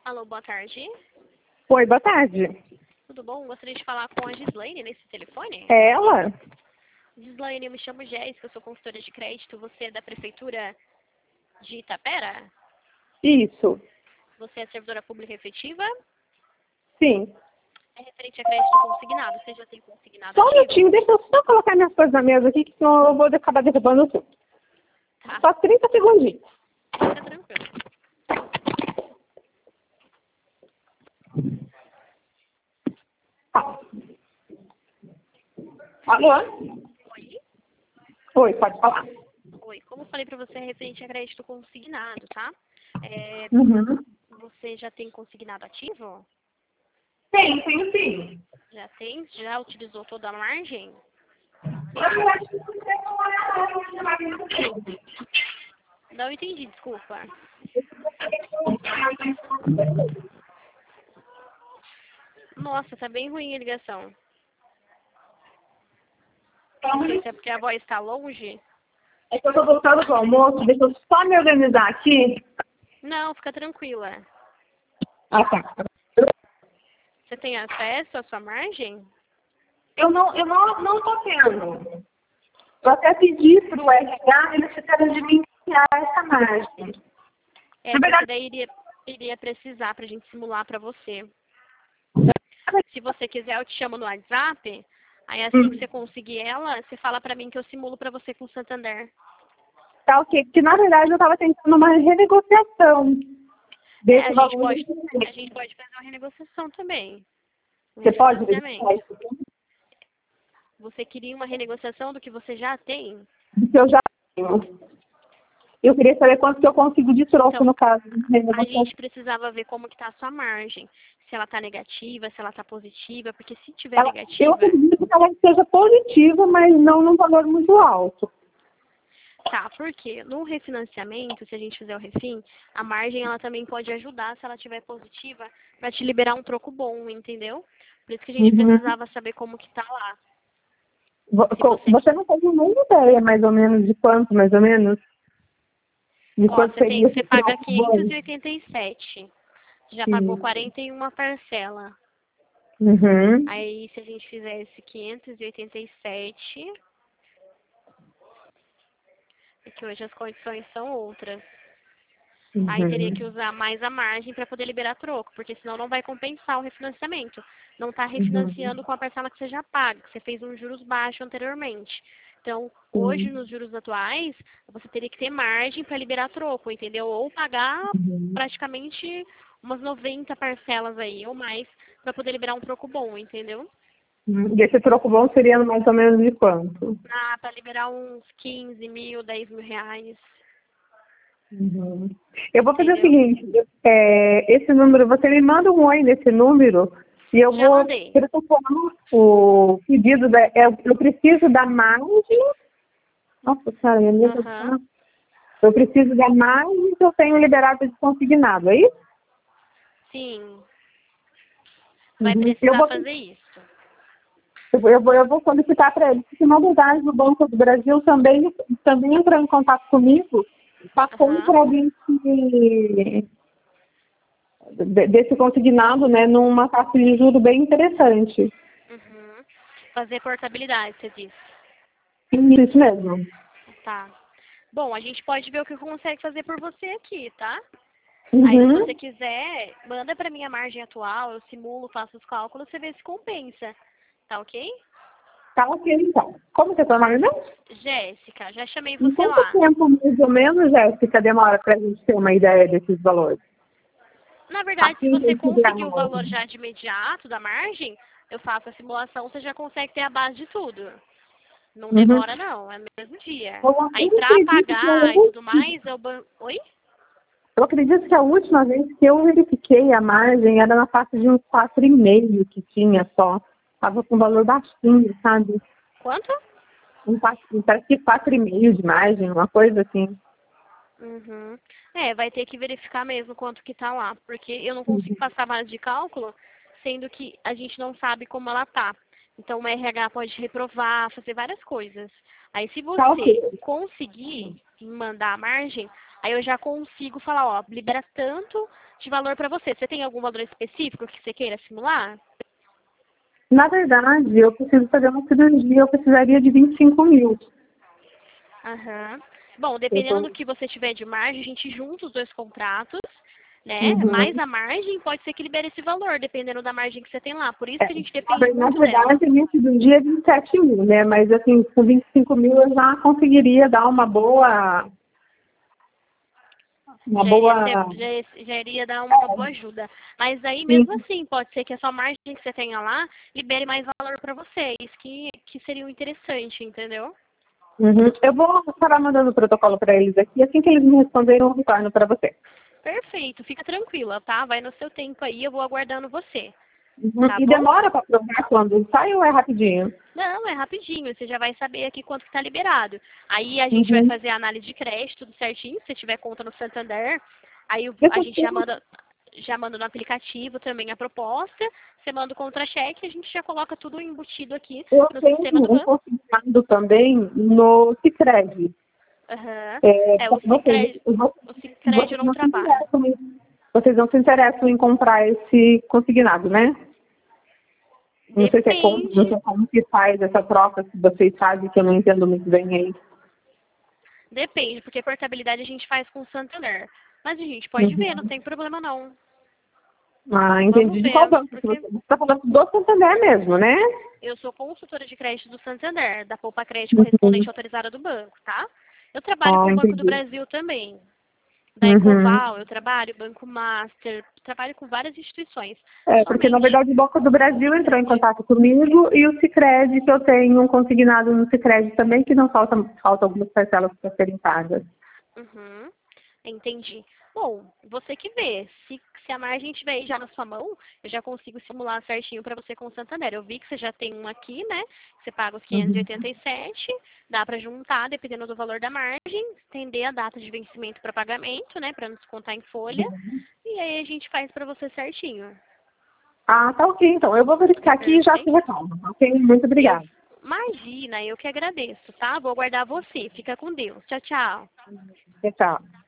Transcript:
Alô, boa tarde. Oi, boa tarde. Tudo bom? Gostaria de falar com a Gislaine nesse telefone. É ela? Gislaine, eu me chamo Jéssica, eu sou consultora de crédito. Você é da Prefeitura de Itapera? Isso. Você é servidora pública efetiva? Sim. É referente a crédito consignado. Você já tem consignado Só um ativo? minutinho, deixa eu só colocar minhas coisas na mesa aqui, que senão eu vou acabar derrubando tudo. Tá, Só 30 segundinhos. fica tranquilo. Tá. Alô? Oi? Oi, pode falar. Oi, como eu falei pra você, é referente a crédito consignado, tá? Uhum. Você já tem consignado ativo? Tenho sim. Já tem? Já utilizou toda a margem? Eu acho que você Não entendi, desculpa. Nossa, tá bem ruim a ligação. Não sei se é porque a voz está longe. É que eu tô voltando pro almoço, deixa eu só me organizar aqui. Não, fica tranquila. Ah, tá. Você tem acesso à sua margem? Eu não tô tendo. Eu até pedi pro RH, eles ficaram de me enviar essa margem. É, Na porque verdade, daí iria precisar pra gente simular pra você. Se você quiser, eu te chamo no WhatsApp. Aí assim que você conseguir ela, você fala pra mim que eu simulo pra você com o Santander. tá ok. Porque, na verdade, eu estava tentando uma renegociação É, desse valor. a gente pode fazer uma renegociação também. Um Você pode verificar refinanciamento. isso? Você queria uma renegociação do que você já tem? Do que eu já tenho. Eu queria saber quanto que eu consigo de troco, Então, no caso. a gente precisava ver como que tá a sua margem. Se ela tá negativa, se ela tá positiva, porque se tiver Eu negativa, acredito que ela seja positiva, mas não num valor muito alto. tá, porque no refinanciamento, se a gente fizer o refim, a margem ela também pode ajudar, se ela tiver positiva, para te liberar um troco bom, entendeu? Por isso que a gente Uhum. precisava saber como que tá lá. Se Você não tem nenhuma ideia, mais ou menos, de quanto, mais ou menos? De ó, quanto seria você esse paga troco bom? 587. Já pagou Sim. 41 parcela. Uhum. Aí, se a gente fizesse 587, é que hoje as condições são outras. Aí teria que Uhum. usar mais a margem para poder liberar troco, porque senão não vai compensar o refinanciamento. Não está Uhum. refinanciando com a parcela que você já paga, que você fez um juros baixo anteriormente. Então, hoje, Sim. nos juros atuais, você teria que ter margem para liberar troco, entendeu? Ou pagar Uhum. praticamente umas 90 parcelas aí, ou mais, para poder liberar um troco bom, entendeu? E esse troco bom seria mais ou menos de quanto? Ah, para liberar uns 15 mil, 10 mil reais, Uhum. Eu vou fazer o entendeu? seguinte, esse número, você me manda um oi nesse número e eu Já vou mandei. protocolar o pedido, eu preciso da margem, nossa senhora, minha mesa Aham. tá... Eu preciso da margem que eu tenho liberado de consignado, é isso? Sim, vai Uhum. precisar fazer isso. Eu vou solicitar para ele, porque na verdade o Banco do Brasil também entrou em contato comigo para Aham. compra desse consignado, né, numa taxa de juros bem interessante. Uhum. Fazer portabilidade, você disse. Isso mesmo. Tá. Bom, a gente pode ver o que consegue fazer por você aqui, tá? Aí, se você Uhum. quiser, manda pra mim a margem atual, eu simulo, faço os cálculos, você vê se compensa. Tá ok? Tá ok, então. Como que é seu nome mesmo? Jéssica, já chamei Em você quanto lá. tempo, mais ou menos, Jéssica, demora para a gente ter uma ideia desses valores? Na verdade, se Assim que a você gente tiver a conseguir o valor margem. já de imediato da margem, eu faço a simulação, você já consegue ter a base de tudo. Não Uhum. demora, não, é no mesmo dia. Aí, Eu pra acredito que pagar e tudo mais, Oi? eu acredito que a última vez que eu verifiquei a margem era na faixa de uns 4,5 que tinha só. Estava com valor baixinho, sabe? Quanto? Parece que 4,5 de margem, uma coisa assim. Uhum. É, vai ter que verificar mesmo quanto que tá lá, porque eu não consigo passar base de cálculo, sendo que a gente não sabe como ela tá. Então o RH pode reprovar, fazer várias coisas. Aí se Tá ok. você conseguir me mandar a margem, aí eu já consigo falar, ó, libera tanto de valor para você. Você tem algum valor específico que você queira simular? Na verdade, eu preciso fazer uma cirurgia, eu precisaria de 25 mil. Aham. Bom, Eu dependendo do tô... que você tiver de margem, a gente junta os dois contratos, né? Mais Uhum. a margem, pode ser que libere esse valor, dependendo da margem que você tem lá. Por isso que a gente depende Na muito dela. verdade, a minha cirurgia é 27 mil, né? Mas, assim, com 25 mil eu já conseguiria dar uma boa... Uma boa... Já iria dar uma boa ajuda. Mas aí, Sim. mesmo assim, pode ser que a sua margem que você tenha lá libere mais valor para vocês, que seria o interessante, entendeu? Uhum. Eu vou estar mandando o protocolo para eles aqui. Assim que eles me responderem, eu retorno para você. Perfeito, fica tranquila, tá? Vai no seu tempo aí, eu vou aguardando você, Uhum. tá E bom? demora para provar quando sai ou é rapidinho? Não, é rapidinho, você já vai saber aqui quanto que tá liberado. Aí a gente vai Uhum. fazer a análise de crédito, tudo certinho, se tiver conta no Santander, aí a Deixa gente eu... já manda no aplicativo também a proposta, você manda o contra-cheque, a gente já coloca tudo embutido aqui Eu no tenho sistema do um banco. consignado também no Sicredi. Aham. É, Vocês, O Sicredi vocês não não se trabalha. interessam vocês não se interessam em comprar esse consignado, né? Não sei se é como, não Depende, sei como que faz essa troca que vocês fazem, que eu não entendo muito bem aí. depende, porque portabilidade a gente faz com o Santander. Mas a gente pode ver, não Uhum. tem problema não. Ah, Vamos entendi. De qual ver, banco que porque você está falando? Do Santander mesmo, né? eu sou consultora de crédito do Santander, da Poupa Crédito Uhum. correspondente autorizada do banco, tá? Eu trabalho Ah, com o Banco do entendi. Brasil também. Da Uhum. Ecoval, eu trabalho, Banco Master, trabalho com várias instituições. É, porque na Somente verdade o Banco do o Brasil entrou em Sicredi. contato comigo e o Sicredi, que eu tenho um consignado no Sicredi também, que não falta algumas parcelas para serem pagas. Uhum, entendi. Bom, você que vê. Se a margem estiver aí já na sua mão, eu já consigo simular certinho para você com o Santander. Eu vi que você já tem um aqui, né? Você paga os Uhum. 587, dá para juntar, dependendo do valor da margem, estender a data de vencimento para pagamento, né? Para não descontar em folha. E aí a gente faz para você certinho. Ah, tá ok, então. Eu vou verificar aqui e já te Perfeito? retorno. Ok? Muito Eu, obrigada. imagina, eu que agradeço, tá? Vou aguardar você. Fica com Deus. Tchau, tchau. Tchau.